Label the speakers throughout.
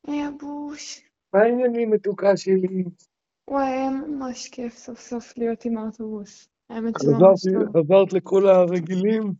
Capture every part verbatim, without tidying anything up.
Speaker 1: היה בוש.
Speaker 2: מה העניינים מתוקה שלי?
Speaker 1: וואי, היה ממש כיף סוף סוף להיות עם האוטובוס. האמת
Speaker 2: חזרת,
Speaker 1: שממש טוב.
Speaker 2: חזרת לכל הרגילים?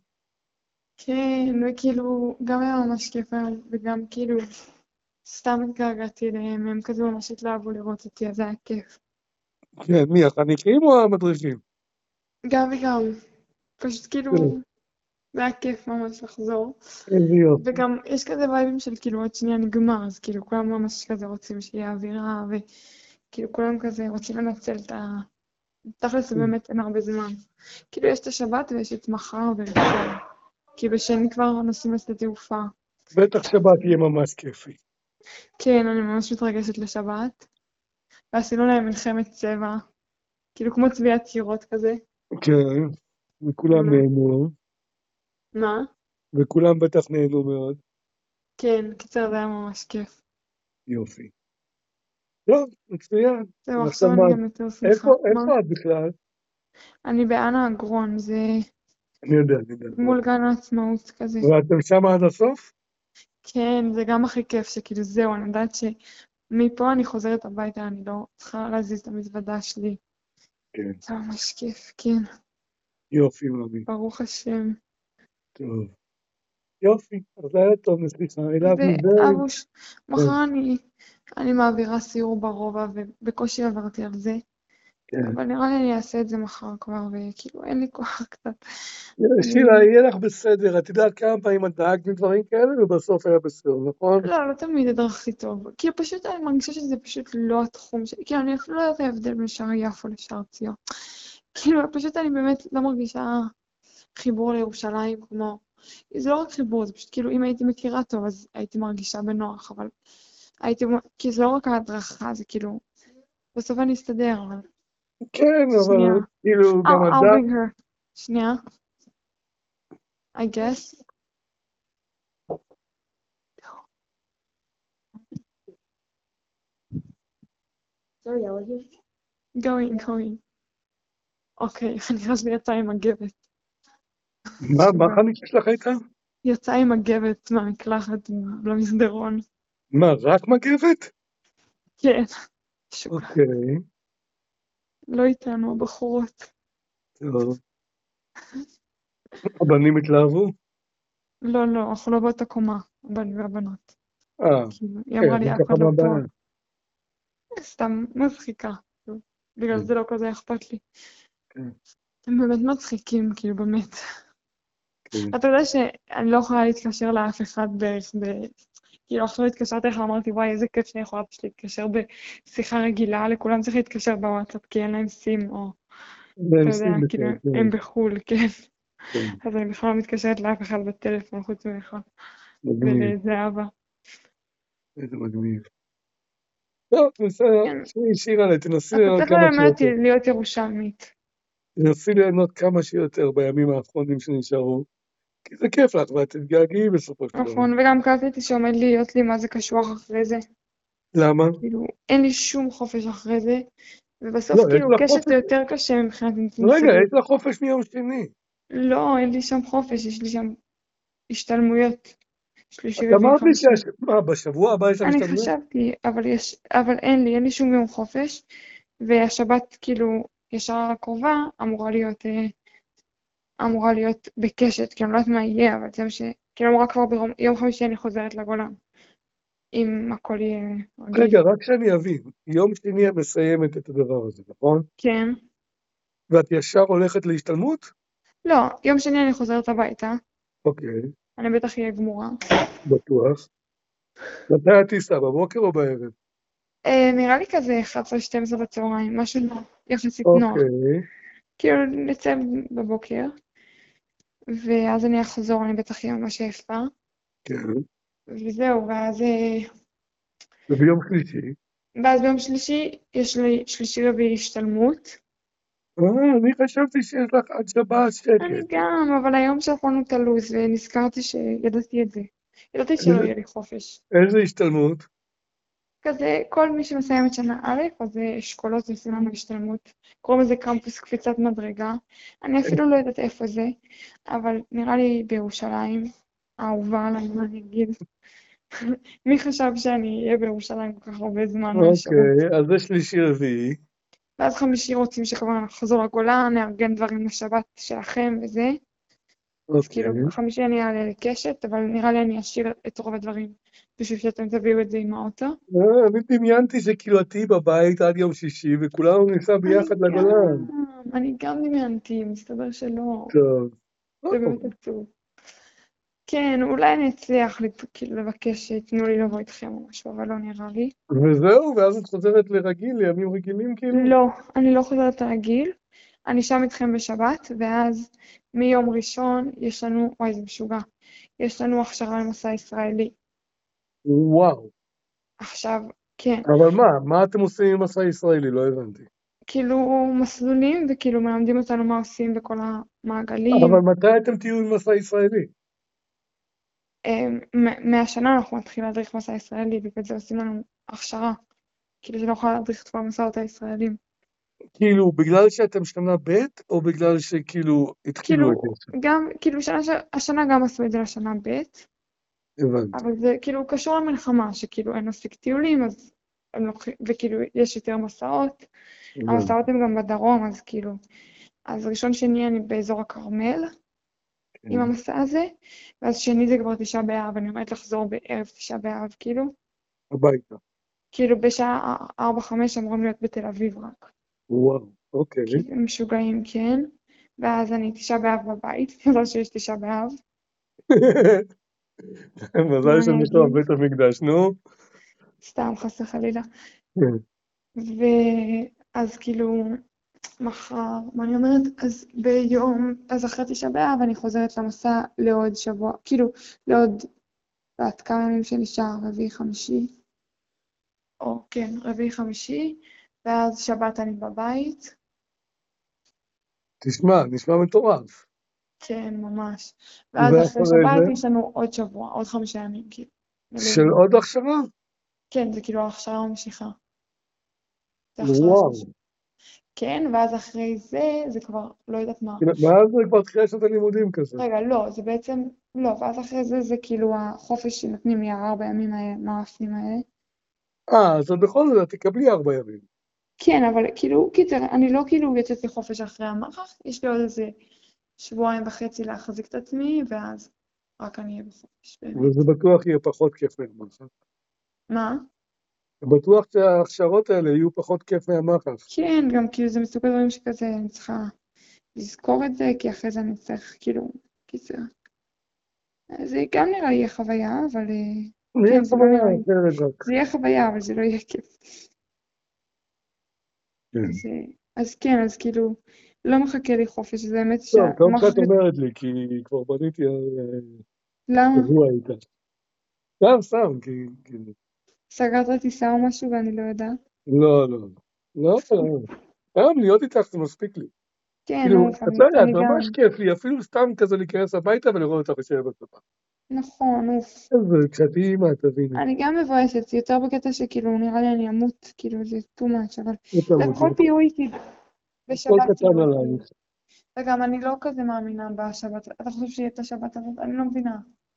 Speaker 1: כן, וכאילו, גם היה ממש כיף היום, וגם כאילו, סתם התגעגעתי אליהם, הם כזה ממש התלהבו לראות אותי, אז היה כיף.
Speaker 2: כן, מי, החניכים או המדריכים?
Speaker 1: גם וגם, פשוט כאילו,
Speaker 2: כן,
Speaker 1: זה היה כיף ממש לחזור.
Speaker 2: איזה יופי.
Speaker 1: וגם יש כזה וייבים של כאילו עוד שנייה נגמר, אז כאילו כולם ממש כזה רוצים שיהיה אווירה, וכאילו כולם כזה רוצים לנצל את ה... תכל'ס זה באמת אין הרבה זמן. כאילו יש את השבת ויש את מחר וראשון. כי בשני כבר נוסעים לשדה תעופה.
Speaker 2: בטח שבת יהיה ממש כיפי.
Speaker 1: כן, אני ממש מתרגשת לשבת. ועשינו להם מלחמת צבע, כאילו כמו צביעת קירות כזה.
Speaker 2: כן, וכולם
Speaker 1: ממש.
Speaker 2: נהנו,
Speaker 1: מה?
Speaker 2: וכולם בטח נהנו מאוד.
Speaker 1: כן, קיצר זה היה ממש כיף.
Speaker 2: יופי. טוב, מצוין.
Speaker 1: זהו,
Speaker 2: עכשיו
Speaker 1: עכשיו
Speaker 2: מה,
Speaker 1: אני גם יותר שמחה.
Speaker 2: איפה,
Speaker 1: מה?
Speaker 2: איפה את בכלל?
Speaker 1: אני באנה אגרון, זה
Speaker 2: אני יודע, אני יודע.
Speaker 1: מול גן העצמאות כזה.
Speaker 2: ואתם שם עד הסוף?
Speaker 1: כן, זה גם הכי כיף שכאילו זהו, אני יודעת שמפה אני חוזרת הביתה, אני לא צריכה להזיז את המזוודה שלי.
Speaker 2: כן.
Speaker 1: זה ממש כיף, כן,
Speaker 2: יופי, מאמי.
Speaker 1: ברוך השם.
Speaker 2: טוב. יופי, אז היה טוב, סליחה. אליו מזה...
Speaker 1: ואבוש, מחר אני, אני מעבירה סיור ברובע, ובקושי עברתי על זה,
Speaker 2: כן.
Speaker 1: אבל נראה לי אני אעשה את זה מחר כבר, וכאילו אין לי כוח קצת.
Speaker 2: שירה, יהיה לך בסדר. את יודעת כמה פעמים את דאגת מדברים כאלה, ובסוף היה בסדר, נכון?
Speaker 1: לא, לא תמיד הדרכתי טוב. כאילו פשוט אני מרגישה שזה פשוט לא התחום שלי. כאילו אני אפילו לא יודעת ההבדל בין שער יפו לשער ציון. כאילו פשוט אני באמת לא מרגישה חיבור לירושלים כמו... זה לא רק חיבור, זה פשוט כאילו אם הייתי מכירה טוב אז הייתי מרגישה בנוח, אבל הייתי... כי זה לא רק ההדרכה, זה כאילו... בסוף אני אסתדר, אבל...
Speaker 2: כן,
Speaker 1: שנייה.
Speaker 2: אבל כאילו גם
Speaker 1: I'll, I'll
Speaker 2: אדם...
Speaker 1: bring her. שנייה. I guess. Sorry, I was here. going, going. אוקיי, חניכה שלי יצאה עם מגבת.
Speaker 2: מה, מה חניכה שלך הייתה?
Speaker 1: יצאה עם מגבת מהמקלחת למסדרון.
Speaker 2: מה, רק מגבת?
Speaker 1: כן, שוקה.
Speaker 2: אוקיי,
Speaker 1: לא איתנו, הבחורות.
Speaker 2: טוב. הבנים התלהבו?
Speaker 1: לא, לא, אנחנו לא באותה קומה, הבנים והבנות.
Speaker 2: אה,
Speaker 1: כאילו, היא
Speaker 2: כן,
Speaker 1: אמרה לי,
Speaker 2: זה
Speaker 1: אף
Speaker 2: ככה
Speaker 1: אחד לא פה.
Speaker 2: מהבנה.
Speaker 1: סתם מצחיקה. כאילו, בגלל
Speaker 2: כן,
Speaker 1: זה לא כזה אכפת לי.
Speaker 2: כן,
Speaker 1: הם באמת מצחיקים, כאילו, באמת.
Speaker 2: כן.
Speaker 1: אתה יודע שאני לא יכולה להתקשר לאף אחד בערך ב... כאילו, עכשיו התקשרתי לך, אמרתי, וואי, איזה כיף שאני יכולה פשוט להתקשר בשיחה רגילה, לכולם צריך להתקשר בוואטסאפ, כי אין להם סים, או, אתה יודע,
Speaker 2: שים
Speaker 1: כאילו,
Speaker 2: בכלל, כן,
Speaker 1: הם בחול, כן.
Speaker 2: כן.
Speaker 1: אז אני בכלל לא מתקשרת לאף אחד בטלפון, חוץ ממך,
Speaker 2: מגניב,
Speaker 1: ולזהבה.
Speaker 2: איזה מגניב. טוב, בסדר,
Speaker 1: כן,
Speaker 2: שירי, שירה, תנסי
Speaker 1: אתה
Speaker 2: ליהנות
Speaker 1: צריך
Speaker 2: כמה
Speaker 1: ללמד אותי
Speaker 2: שיותר.
Speaker 1: להיות ירושלמית.
Speaker 2: תנסי ליהנות כמה שיותר בימים האחרונים שנשארו, כי זה כיף לך, ואת תתגעגעי בסופו של דבר.
Speaker 1: נכון, וגם קלטתי שעומד להיות לי מה זה קשוח אחרי זה.
Speaker 2: למה?
Speaker 1: כאילו, אין לי שום חופש אחרי זה,
Speaker 2: לא,
Speaker 1: ובסוף
Speaker 2: יש
Speaker 1: כאילו
Speaker 2: לך
Speaker 1: קשת זה
Speaker 2: חופש,
Speaker 1: יותר קשה מבחינת
Speaker 2: רגע,
Speaker 1: נפרדות.
Speaker 2: יש לך חופש מיום שני.
Speaker 1: לא, אין לי שם חופש, יש לי שם השתלמויות. שלישי,
Speaker 2: את
Speaker 1: רביעי,
Speaker 2: אמרת לי
Speaker 1: חמישי.
Speaker 2: שיש, מה, בשבוע הבא יש לך
Speaker 1: אני
Speaker 2: השתלמויות?
Speaker 1: חשבתי, אבל יש, אבל אין לי, אין לי שום יום חופש, והשבת כאילו ישר הקרובה אמורה להיות, אה, אמורה להיות בקשת, כי אני לא יודעת מה יהיה, אבל זה מה ש... כאילו אמורה כבר ביום יום חמישי אני חוזרת לגולן, אם הכל יהיה רגיל.
Speaker 2: רגע, רק שאני אבין, יום שני את מסיימת את הדבר הזה, נכון?
Speaker 1: כן.
Speaker 2: ואת ישר הולכת להשתלמות?
Speaker 1: לא, יום שני אני חוזרת הביתה,
Speaker 2: אוקיי,
Speaker 1: אני בטח אהיה גמורה.
Speaker 2: בטוח. מתי את תיסע, בבוקר או בערב?
Speaker 1: אה, נראה לי כזה אחת עשרה שתים עשרה בצהריים, משהו יחסית נוח.
Speaker 2: אוקיי,
Speaker 1: כאילו נצא בבוקר, ואז אני אחזור, אני בטח אהיה ממש יפה,
Speaker 2: כן.
Speaker 1: וזהו, ואז, אה,
Speaker 2: וביום שלישי?
Speaker 1: ואז ביום שלישי יש לי שלישי רביעי השתלמות.
Speaker 2: אה, אני חשבתי שיש לך עד שבת
Speaker 1: אני
Speaker 2: שקט.
Speaker 1: גם, אבל היום שלחנו את הלו"ז, ונזכרתי שידעתי את זה. ידעתי שלא
Speaker 2: איזה,
Speaker 1: יהיה לי חופש.
Speaker 2: איזה השתלמות?
Speaker 1: כזה, כל מי שמסיים את שנה א', אז אשכולות עושים לנו השתלמות. קוראים לזה קמפוס קפיצת מדרגה. אני אפילו לא יודעת איפה זה, אבל נראה לי בירושלים, האהובה עליי, מה אני אגיד. מי חשב שאני אהיה בירושלים כל כך הרבה זמן מהשירות?
Speaker 2: אוקיי, אז זה שלישי רביעי.
Speaker 1: ואז חמישי רוצים שכבר נחזור לגולן, נארגן דברים לשבת שלכם וזה. אז כאילו,
Speaker 2: אוקיי.
Speaker 1: חמישי אני אעלה לקשת, אבל נראה לי אני אשאיר את רוב הדברים, בשביל שאתם תביאו את זה עם האוטו.
Speaker 2: אה, אני דמיינתי שכאילו את תהיי בבית עד יום שישי, וכולנו ניסע ביחד
Speaker 1: אני
Speaker 2: לגולן.
Speaker 1: גם, אני גם דמיינתי, מסתבר שלא.
Speaker 2: טוב.
Speaker 1: זה באמת עצוב. כן, אולי אני אצליח לת- כאילו לבקש שיתנו לי לבוא איתכם או משהו, אבל לא נראה לי.
Speaker 2: וזהו, ואז את חוזרת לרגיל, לימים רגילים כאילו?
Speaker 1: לא, אני לא חוזרת רגיל. אני שם איתכם בשבת, ואז מיום ראשון יש לנו, וואי זה משוגע, יש לנו הכשרה למסע ישראלי.
Speaker 2: וואו.
Speaker 1: עכשיו, כן,
Speaker 2: אבל מה, מה אתם עושים עם מסע ישראלי? לא הבנתי.
Speaker 1: כאילו מסלולים, וכאילו מלמדים אותנו מה עושים בכל המעגלים.
Speaker 2: אבל מתי אתם תהיו עם מסע ישראלי?
Speaker 1: אמ, מ- מהשנה אנחנו נתחיל להדריך מסע ישראלי, בגלל זה עושים לנו הכשרה. כאילו שלא יכולה להדריך את כל המסעות הישראלים.
Speaker 2: כאילו, בגלל שאתם שנה ב' או בגלל שכאילו התחילו
Speaker 1: כאילו,
Speaker 2: את זה?
Speaker 1: גם, כאילו שנה, ש- השנה גם עשו את זה לשנה ב',
Speaker 2: הבנתי.
Speaker 1: אבל זה כאילו קשור למלחמה, שכאילו אין מספיק טיולים, אז הם לוקחים, וכאילו יש יותר מסעות.
Speaker 2: הבנתי.
Speaker 1: המסעות הם גם בדרום, אז כאילו, אז ראשון שני אני באזור הכרמל, עם
Speaker 2: כן.
Speaker 1: המסע הזה, ואז שני זה כבר תשעה באב, אני עומדת לחזור בערב תשעה באב, כאילו,
Speaker 2: הביתה.
Speaker 1: כאילו בשעה ארבע חמש אמורים להיות בתל אביב רק,
Speaker 2: וואו, אוקיי.
Speaker 1: כי הם משוגעים, כן, ואז אני תשעה באב בבית, לא שיש תשעה באב,
Speaker 2: מזל
Speaker 1: מה
Speaker 2: שאני
Speaker 1: אני
Speaker 2: יש לו
Speaker 1: אגיד?
Speaker 2: בית המקדש, נו.
Speaker 1: סתם חס וחלילה.
Speaker 2: כן.
Speaker 1: ואז כאילו, מחר, מה אני אומרת? אז ביום, אז אחרי תשעה באב אני חוזרת למסע לעוד שבוע, כאילו, לעוד, בעד כמה ימים שנשאר, רביעי חמישי, או כן, רביעי חמישי, ואז שבת אני בבית,
Speaker 2: תשמע, נשמע מטורף.
Speaker 1: כן, ממש. ואז אחרי
Speaker 2: ואחרי
Speaker 1: שבת
Speaker 2: זה,
Speaker 1: יש לנו עוד שבוע, עוד חמישה ימים, כאילו.
Speaker 2: של
Speaker 1: מלאים.
Speaker 2: עוד הכשרה?
Speaker 1: כן, זה כאילו ההכשרה ממשיכה. זה הכשרה
Speaker 2: וואו.
Speaker 1: שלישית. כן, ואז אחרי זה, זה כבר, לא יודעת מה.
Speaker 2: ואז זה כבר תחילה שנת הלימודים כזה.
Speaker 1: רגע, לא, זה בעצם, לא, ואז אחרי זה, זה כאילו החופש שנותנים לי הארבע ימים האלה, מהאפנים האלה.
Speaker 2: אה, אז בכל זאת תקבלי ארבע ימים.
Speaker 1: כן, אבל כאילו, קיצר, אני לא כאילו יוצאתי חופש אחרי המחר, יש לי עוד איזה שבועיים וחצי להחזיק את עצמי, ואז רק אני אהיה בחופש, באמת.
Speaker 2: וזה בטוח יהיה פחות כיף מהמחר.
Speaker 1: מה?
Speaker 2: בטוח שההכשרות האלה יהיו פחות כיף מהמחר.
Speaker 1: כן, גם כאילו זה מסוג הדברים שכזה, אני צריכה לזכור את זה, כי אחרי זה אני צריך, כאילו, קיצר. זה גם נראה לי יהיה חוויה, אבל אה,
Speaker 2: זה יהיה
Speaker 1: כן, זה לא
Speaker 2: חוויה
Speaker 1: נראה לי.
Speaker 2: אחרת רק.
Speaker 1: זה יהיה חוויה, אבל זה לא יהיה כיף.
Speaker 2: כן.
Speaker 1: אז, אה, אז כן, אז כאילו, לא מחכה לי חופש, זה האמת
Speaker 2: טוב, טוב
Speaker 1: שהמחר...
Speaker 2: שאת אומרת לי, כי כבר בניתי
Speaker 1: למה?
Speaker 2: שבוע איתה. סתם, סתם, כי... כי-
Speaker 1: סגרת טיסה או משהו ואני לא יודעת?
Speaker 2: לא, לא. לא, לא. היום להיות איתך זה מספיק לי.
Speaker 1: כן,
Speaker 2: כאילו,
Speaker 1: אוף,
Speaker 2: את
Speaker 1: אני,
Speaker 2: לא יודעת,
Speaker 1: אני
Speaker 2: ממש
Speaker 1: גם.
Speaker 2: כיף לי, אפילו סתם כזה להיכנס הביתה ולראות אותך יושבת בצבא.
Speaker 1: נכון, אוף.
Speaker 2: אז כשאת אימא, תביני.
Speaker 1: אני גם מבואסת, זה יותר בקטע שכאילו, נראה לי אני אמות, כאילו, זה too much, אבל
Speaker 2: יותר
Speaker 1: לפחות
Speaker 2: מותיר.
Speaker 1: תהיו איתי
Speaker 2: הכל
Speaker 1: בשבת,
Speaker 2: קטן
Speaker 1: כאילו.
Speaker 2: עלייך.
Speaker 1: וגם אני לא כזה מאמינה בשבת, אתה חושב שיהיה את השבת הזאת? אני לא מבינה.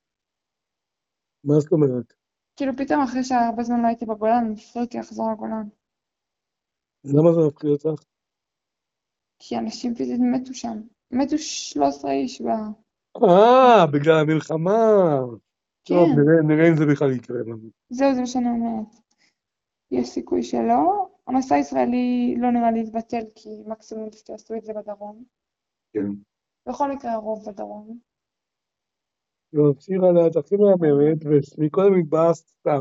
Speaker 2: מה זאת אומרת?
Speaker 1: כאילו פתאום אחרי שהרבה זמן לא הייתי בגולן, מפחיד אותי לחזור לגולן.
Speaker 2: למה זה מפחיד אותך?
Speaker 1: כי אנשים פיזית מתו שם. מתו שלושה עשר איש ב...
Speaker 2: אה, בגלל המלחמה. טוב,
Speaker 1: כן,
Speaker 2: נראה, נראה אם זה בכלל יקרה לנו.
Speaker 1: זהו, זה מה שאני אומרת. יש סיכוי שלא. המסע הישראלי לא נראה לי יתבטל, כי מקסימום תעשו את זה בדרום.
Speaker 2: כן.
Speaker 1: בכל מקרה הרוב בדרום.
Speaker 2: טוב, שירה לאט הכי מהממת, ומקודם התבאסת סתם.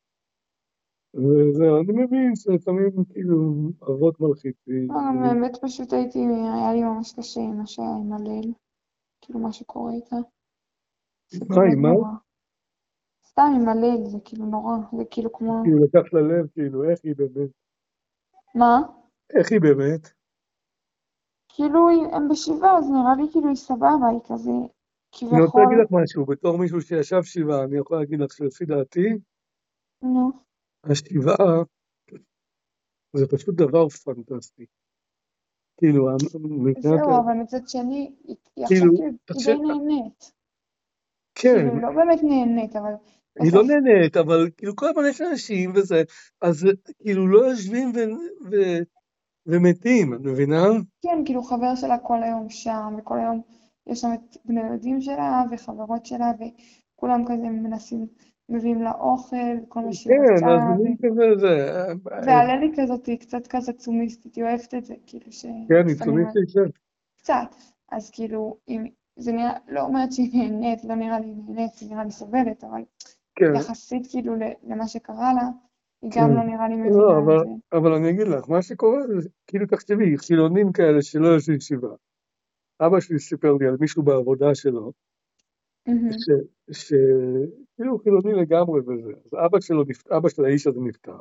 Speaker 2: וזהו, אני מבין שלפעמים כאילו אבות מלחיצים.
Speaker 1: באמת פשוט הייתי, היה לי ממש קשה עם מה שהיה עם הליל. כאילו מה שקורה איתה. זה
Speaker 2: מה,
Speaker 1: באמת
Speaker 2: עם מה?
Speaker 1: נורא. סתם עם הליל, זה כאילו נורא. זה כאילו כמו...
Speaker 2: כאילו לקח ללב, כאילו, איך היא באמת?
Speaker 1: מה?
Speaker 2: איך היא באמת?
Speaker 1: כאילו הם בשבעה, אז נראה לי כאילו היא סבבה, היא כזה
Speaker 2: אני רוצה להגיד
Speaker 1: כביכול,
Speaker 2: לך משהו, בתור מישהו שישב שבעה, אני יכול להגיד לך שלפי דעתי,
Speaker 1: נו,
Speaker 2: השבעה זה פשוט דבר פנטסטי. כאילו, מבחינת,
Speaker 1: זהו, אבל מצד שני, היא היא עכשיו
Speaker 2: כאילו,
Speaker 1: כאילו, היא
Speaker 2: תחשב,
Speaker 1: די נהנית.
Speaker 2: כן,
Speaker 1: כאילו, היא לא באמת נהנית, אבל
Speaker 2: אני לא
Speaker 1: בסוף.
Speaker 2: נהנית, אבל כאילו כל הזמן יש אנשים וזה, אז כאילו לא יושבים ו- ו- ומתים, את מבינה?
Speaker 1: כן, כאילו חבר שלה כל היום שם, וכל היום יש שם את בני הילדים שלה, וחברות שלה, וכולם כזה מנסים, מביאים לה אוכל, כל מה שהיא
Speaker 2: כן,
Speaker 1: רוצה,
Speaker 2: אז מין כזה, זה,
Speaker 1: והללי כזאת היא קצת כזה צומיסטית, היא אוהבת את זה, כאילו
Speaker 2: כן,
Speaker 1: ששמים לה
Speaker 2: עיצומית היטב.
Speaker 1: קצת, אז כאילו, אם, זה נראה, לא אומרת שהיא נהנית, לא נראה לי נהנית, היא נראה לי סובלת, אבל
Speaker 2: כן,
Speaker 1: יחסית כאילו למה שקרה לה, היא גם
Speaker 2: כן.
Speaker 1: לא נראה לי
Speaker 2: לא,
Speaker 1: מבינה את
Speaker 2: אבל,
Speaker 1: זה.
Speaker 2: אבל אני אגיד לך, מה שקורה זה, כאילו תחשבי, חילונים כאלה שלא יושבים ישיבה. אבא שלי סיפר לי על מישהו בעבודה שלו,
Speaker 1: מהמם.
Speaker 2: ש, ש, כאילו חילוני לגמרי וזה. אז אבא שלו, נפ- אבא של האיש הזה נפטר,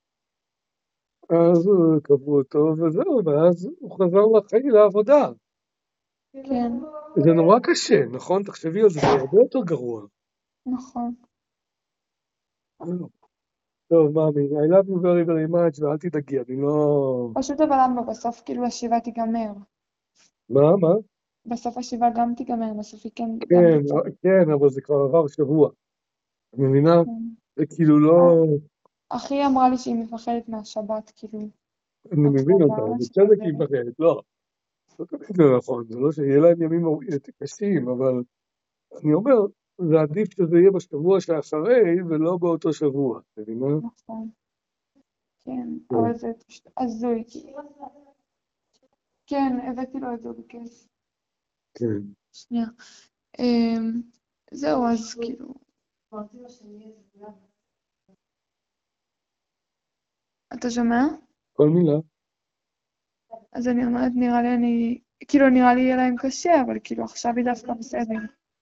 Speaker 2: אז אה, קבעו אותו וזהו, ואז הוא חזר לחיים לעבודה.
Speaker 1: כן,
Speaker 2: זה נורא קשה, נכון? תחשבי על זה, זה הרבה יותר גרוע.
Speaker 1: נכון.
Speaker 2: טוב, מאמי, I love you very very much, ואל תדאגי, אני לא...
Speaker 1: פשוט אבל למה בסוף כאילו השיבה תיגמר.
Speaker 2: מה, מה?
Speaker 1: בסוף השיבה גם תיגמר, בסוף היא כן גם
Speaker 2: כן,
Speaker 1: תצא.
Speaker 2: כן, אבל זה כבר עבר שבוע. את מבינה?
Speaker 1: כן.
Speaker 2: זה כאילו
Speaker 1: אה,
Speaker 2: לא...
Speaker 1: אחי אמרה לי שהיא מפחדת מהשבת, כאילו,
Speaker 2: אני מבין אותה,
Speaker 1: הקרובה,
Speaker 2: בצדק
Speaker 1: שכזה,
Speaker 2: היא מפחדת, לא. לא תמיד זה נכון, זה לא שיהיה להם ימים קשים, אבל אני אומר, זה עדיף שזה יהיה בשבוע שאחרי, ולא באותו שבוע, את מבינה?
Speaker 1: נכון, כן,
Speaker 2: כן,
Speaker 1: אבל זה פשוט הזוי, כאילו. כן, הבאתי לו את זה בכיף.
Speaker 2: כן.
Speaker 1: שנייה. אמ, זהו, אז כאילו, אתה שומע?
Speaker 2: כל מילה.
Speaker 1: אז אני אומרת, נראה לי אני, כאילו, נראה לי יהיה להם קשה, אבל כאילו, עכשיו היא דווקא בסדר.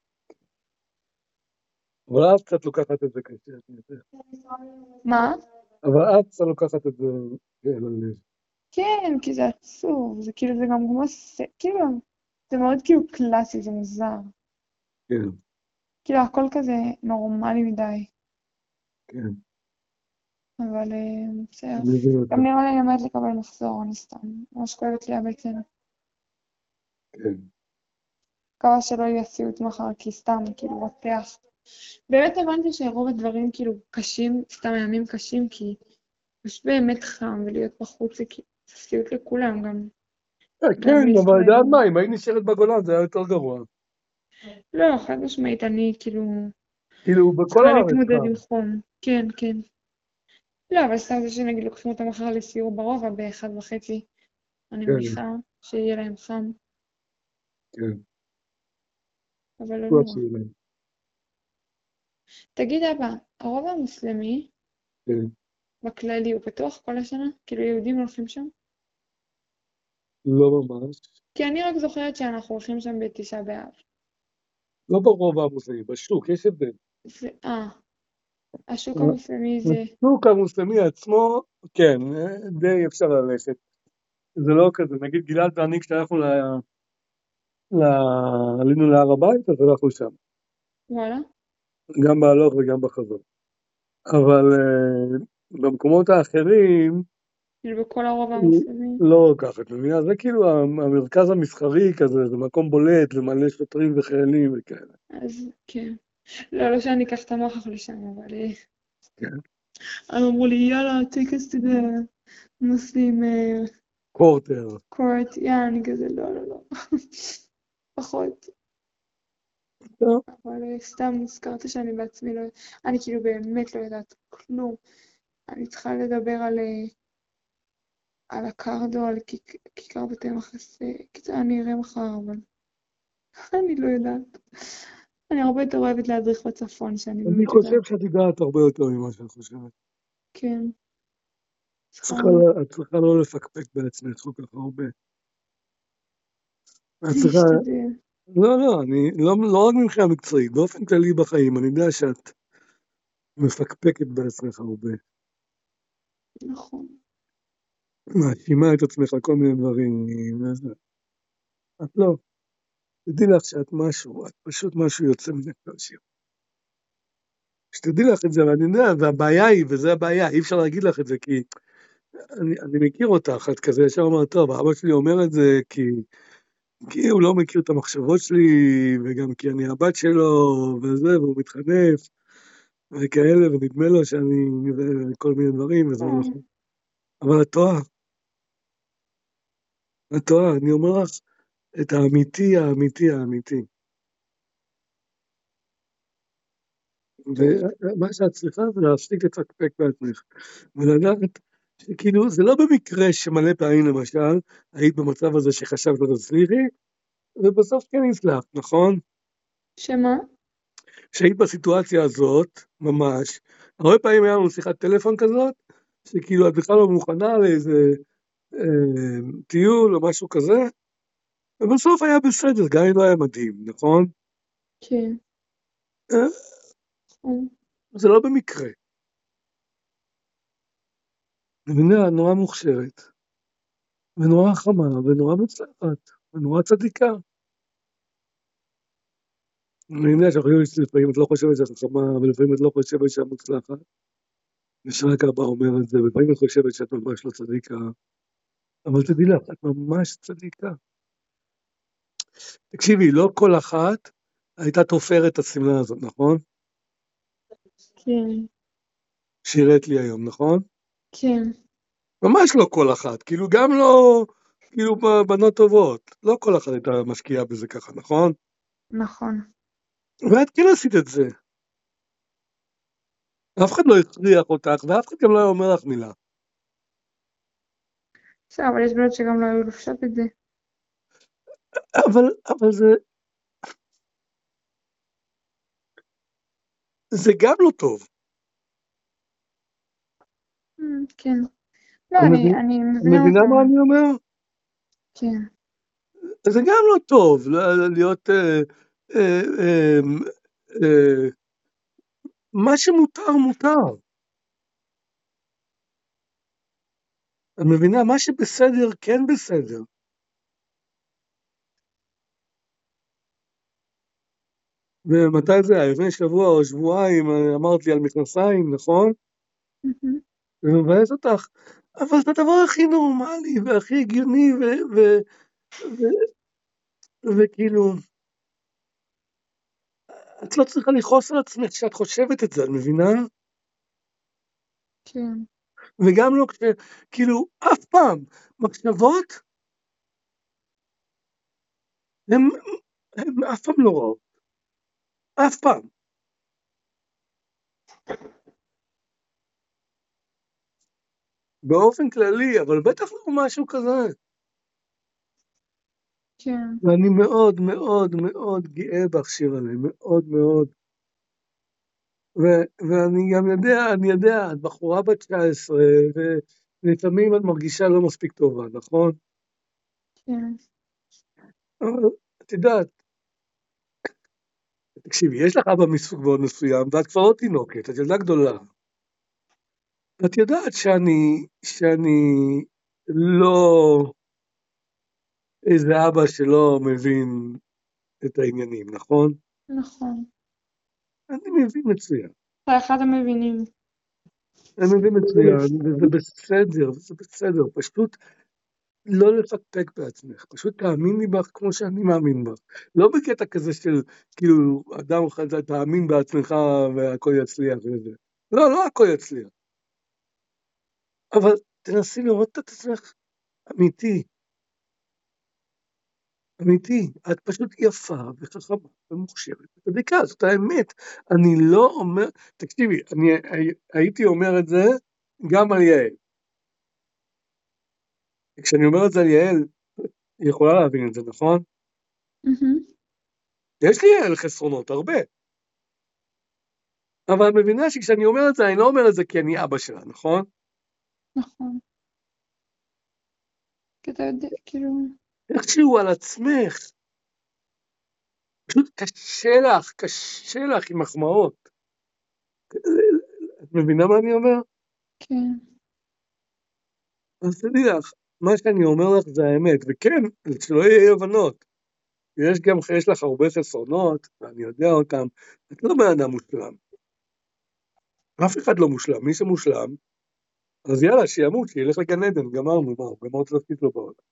Speaker 2: אבל את קצת לוקחת את זה קשה, אני יודע.
Speaker 1: מה?
Speaker 2: אבל את קצת לוקחת את זה אל הלב.
Speaker 1: כן, כי זה עצוב, זה כאילו, זה גם כמו, ס- כאילו, זה מאוד כאילו קלאסי, זה מוזר.
Speaker 2: כן,
Speaker 1: כאילו, הכל כזה נורמלי מדי,
Speaker 2: כן,
Speaker 1: אבל אה, בסדר.
Speaker 2: אני מבין אותך.
Speaker 1: גם נראה לי אני עומדת לקבל מחזור, אני סתם, ממש כואבת לי הבטן.
Speaker 2: כן.
Speaker 1: מקווה שלא יהיה סיוט מחר, כי סתם, כאילו, רותח. באמת הבנתי שרוב הדברים כאילו קשים, סתם ימים קשים, כי פשוט באמת חם, ולהיות בחוץ זה כאילו סיוט לכולם, גם,
Speaker 2: אה,
Speaker 1: גם
Speaker 2: כן, אבל יודעת
Speaker 1: לישראלים.
Speaker 2: מה, אם היית נשארת בגולן זה היה יותר גרוע.
Speaker 1: לא, חד משמעית, אני כאילו
Speaker 2: כאילו, בכל
Speaker 1: צריכה
Speaker 2: הארץ
Speaker 1: להתמודד
Speaker 2: חם.
Speaker 1: עם חום. כן, כן. לא, אבל סתם זה שנגיד לוקחים אותם מחר לסיור ברובע באחד וחצי, אני
Speaker 2: כן,
Speaker 1: מניחה שיהיה להם חם,
Speaker 2: כן,
Speaker 1: אבל לא
Speaker 2: בטוח
Speaker 1: נורא.
Speaker 2: שיהיה להם.
Speaker 1: תגיד אבא, הרובע המוסלמי
Speaker 2: כן.
Speaker 1: בכללי הוא פתוח כל השנה? כאילו יהודים הולכים שם?
Speaker 2: לא ממש.
Speaker 1: כי אני רק זוכרת שאנחנו הולכים שם בתשעה באב.
Speaker 2: לא ברובע המוסלמי, בשוק, יש הבדל.
Speaker 1: זה, אה, השוק המוסלמי זה,
Speaker 2: השוק המוסלמי עצמו, כן, די אפשר ללכת. זה לא כזה, נגיד גלעד ואני כשאנחנו ל... ל... עלינו להר הבית, אז הלכנו שם.
Speaker 1: וואלה?
Speaker 2: גם בהלוך וגם בחזור. אבל uh, במקומות האחרים,
Speaker 1: כאילו בכל הרובע המוסלמי?
Speaker 2: לא ככה, את מבינה? זה כאילו המרכז המסחרי כזה, זה מקום בולט ומלא שוטרים וחיילים וכאלה.
Speaker 1: אז כן. לא, לא שאני אקח את המוח לשם, אבל אה,
Speaker 2: כן.
Speaker 1: הם אמרו לי, יאללה, take us to the Muslim uh,
Speaker 2: קורטר.
Speaker 1: court, יא, אני כזה, לא, לא, לא. פחות.
Speaker 2: טוב,
Speaker 1: אבל אה, סתם הזכרת שאני בעצמי לא, אני כאילו באמת לא יודעת כלום. אני צריכה לדבר על, אה, על הקרדו, על כיק- כיכר בתי מחסה. קיצר, אני אראה מחר, אבל אני לא יודעת. אני הרבה יותר אוהבת להדריך בצפון, שאני
Speaker 2: אני
Speaker 1: באמת
Speaker 2: חושב
Speaker 1: יודעת.
Speaker 2: שאת יודעת הרבה יותר ממה שאת חושבת.
Speaker 1: כן, צריכה...
Speaker 2: צריכה ל- את צריכה לא לפקפק בעצמך כל כך הרבה. את
Speaker 1: אני
Speaker 2: צריכה...
Speaker 1: אשתדל.
Speaker 2: לא, לא, אני לא, לא רק מבחינה מקצועית, באופן כללי בחיים, אני יודע שאת מפקפקת בעצמך הרבה.
Speaker 1: נכון.
Speaker 2: מאשימה את עצמך על כל מיני דברים. וזה. את לא. תדעי לך שאת משהו, את פשוט משהו יוצא מן הכלל שיר. שתדעי לך את זה, ואני יודע, והבעיה היא, וזה הבעיה, אי אפשר להגיד לך את זה, כי אני, אני מכיר אותך, את כזה ישר אומר, טוב, אבא שלי אומר את זה, כי, כי הוא לא מכיר את המחשבות שלי, וגם כי אני הבת שלו, וזה, והוא מתחנף. וכאלה, ונדמה לו שאני, וכל מיני דברים, וזה לא נכון. אבל את טועה, את טועה, אני אומר לך את האמיתי, האמיתי, האמיתי. ומה שאת צריכה זה להפסיק לפקפק בעצמך, ולדעת שכאילו זה לא במקרה שמלא פעמים למשל, היית במצב הזה שחשבת לא תצליחי, ובסוף כן הצלחת, נכון?
Speaker 1: שמה?
Speaker 2: שהיית בסיטואציה הזאת, ממש, הרבה פעמים היה לנו שיחת טלפון כזאת, שכאילו את בכלל לא מוכנה לאיזה אה, טיול או משהו כזה, ובסוף היה בסדר, גם אם לא היה מדהים, נכון?
Speaker 1: כן.
Speaker 2: אה,
Speaker 1: נכון.
Speaker 2: זה לא במקרה. מבינה, נורא מוכשרת, ונורא חמה, ונורא מוצלחת, ונורא צדיקה. אני יודע שלפעמים את לא חושבת שאת חכמה, ולפעמים את לא חושבת שאת מוצלחת. ושרק אבא אומר את זה, ולפעמים את חושבת שאת ממש לא צדיקה, אבל תדעי לך, את ממש צדיקה. תקשיבי, לא כל אחת הייתה תופרת את השמלה הזאת, נכון?
Speaker 1: כן.
Speaker 2: שירת לי היום, נכון?
Speaker 1: כן.
Speaker 2: ממש לא כל אחת, כאילו גם לא, כאילו בנות טובות, לא כל אחת הייתה משקיעה בזה ככה, נכון?
Speaker 1: נכון.
Speaker 2: ואת כן עשית את זה. אף אחד לא הכריח אותך, ואף אחד גם לא היה אומר לך מילה.
Speaker 1: בסדר, אבל יש בנות שגם לא היו לובשות את זה.
Speaker 2: אבל, אבל זה, זה גם לא טוב.
Speaker 1: אמ, כן. לא,
Speaker 2: את
Speaker 1: אני
Speaker 2: מבין-
Speaker 1: אני
Speaker 2: את
Speaker 1: מבינה מה
Speaker 2: מבינה
Speaker 1: אתה
Speaker 2: מה
Speaker 1: אומר.
Speaker 2: אני אומר?
Speaker 1: כן.
Speaker 2: זה גם לא טוב, ל- להיות, אה, אה, אה, אה, מה שמותר מותר. את מבינה? מה שבסדר כן בסדר. ומתי זה היה? לפני שבוע או שבועיים אמרת לי על מכנסיים, נכון?
Speaker 1: מהמם.
Speaker 2: זה מבאס אותך, אבל זה הדבר הכי נורמלי והכי הגיוני ו- ו- ו- וכאילו, את לא צריכה לכעוס על עצמך כשאת חושבת את זה, את מבינה?
Speaker 1: כן.
Speaker 2: וגם לא כש... כאילו, אף פעם, מחשבות, הם, הם אף פעם לא רעות, אף פעם. באופן כללי, אבל בטח לא משהו כזה.
Speaker 1: כן.
Speaker 2: ואני מאוד מאוד מאוד גאה בך, שירלי, מאוד מאוד. ו- ואני גם יודע, אני יודע, את בחורה בת תשע עשרה, ולפעמים את מרגישה לא מספיק טובה, נכון?
Speaker 1: כן.
Speaker 2: אבל את יודעת, תקשיבי, יש לך אבא מסוג מאוד מסוים, ואת כבר לא תינוקת, את ילדה גדולה. את יודעת שאני, שאני לא איזה אבא שלא מבין את העניינים, נכון?
Speaker 1: נכון.
Speaker 2: אני מבין מצוין.
Speaker 1: אתה אחד המבינים.
Speaker 2: אני מבין מצוין, וזה בסדר, וזה בסדר, פשוט לא לפקפק בעצמך, פשוט תאמיני בך כמו שאני מאמין בך. לא בקטע כזה של, כאילו, אדם אחד, תאמין בעצמך והכל יצליח וזה. לא, לא הכל יצליח. אבל תנסי לראות את עצמך אמיתי, אמיתי. את פשוט יפה וחכמה ומוכשרת. וצדיקה, זאת האמת. אני לא אומר, תקשיבי, אני הי- הייתי אומר את זה גם על יעל. כשאני אומר את זה על יעל, היא יכולה להבין את זה, נכון?
Speaker 1: מהמם.
Speaker 2: יש לי יעל חסרונות, הרבה. אבל את מבינה שכשאני אומר את זה, אני לא אומר את זה כי אני אבא שלה, נכון?
Speaker 1: נכון. כי אתה יודע, כאילו...
Speaker 2: איכשהו על עצמך. פשוט קשה לך, קשה לך עם מחמאות. את מבינה מה אני אומר?
Speaker 1: כן.
Speaker 2: אז תדעי לך, מה שאני אומר לך זה האמת, וכן, שלא יהיה אי הבנות. יש גם, יש לך הרבה חסרונות, ואני יודע אותם, את לא בן אדם מושלם. אף אחד לא מושלם, מי שמושלם, אז יאללה, שימות, שילך לגן עדן, גמרנו, מה, גמר את התפקיד לו בעולם.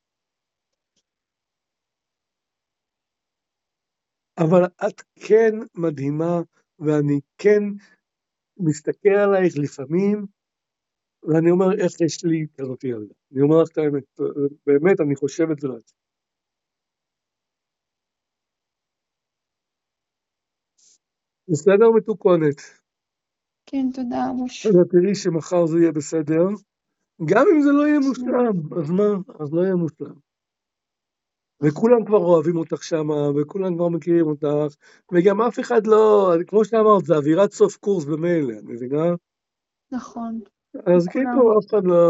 Speaker 2: אבל את כן מדהימה, ואני כן מסתכל עלייך לפעמים, ואני אומר, איך יש לי כזאת ילדה? אני אומר לך את האמת, באמת, אני חושב את זה לעצמי. בסדר, מתוקונת.
Speaker 1: כן, תודה, אבוש.
Speaker 2: אז תראי שמחר זה יהיה בסדר, גם אם זה לא יהיה מושלם, אז מה? אז לא יהיה מושלם. וכולם כבר אוהבים אותך שמה, וכולם כבר מכירים אותך, וגם אף אחד לא, כמו שאמרת, זה אווירת סוף קורס במילא, את מבינה?
Speaker 1: נכון.
Speaker 2: אז כאילו, אף אחד לא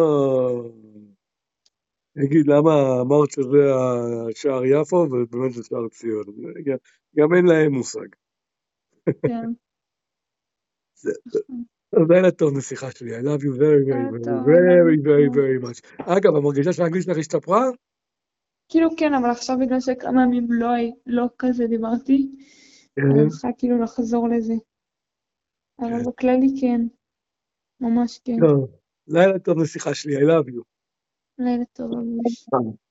Speaker 2: יגיד למה אמרת שזה השער יפו, ובאמת זה שער ציון. גם אין להם מושג.
Speaker 1: כן.
Speaker 2: אז לילה טוב נסיכה שלי, I love you very very very very very much. אגב, המרגישה שהאנגלית שלך השתפרה?
Speaker 1: כאילו כן, אבל עכשיו בגלל שכמה ימים לא כזה דיברתי, אני צריכה כאילו לחזור לזה. אבל בכללי כן, ממש כן.
Speaker 2: לילה טוב נסיכה שלי, I love you.
Speaker 1: לילה טוב, אבוש.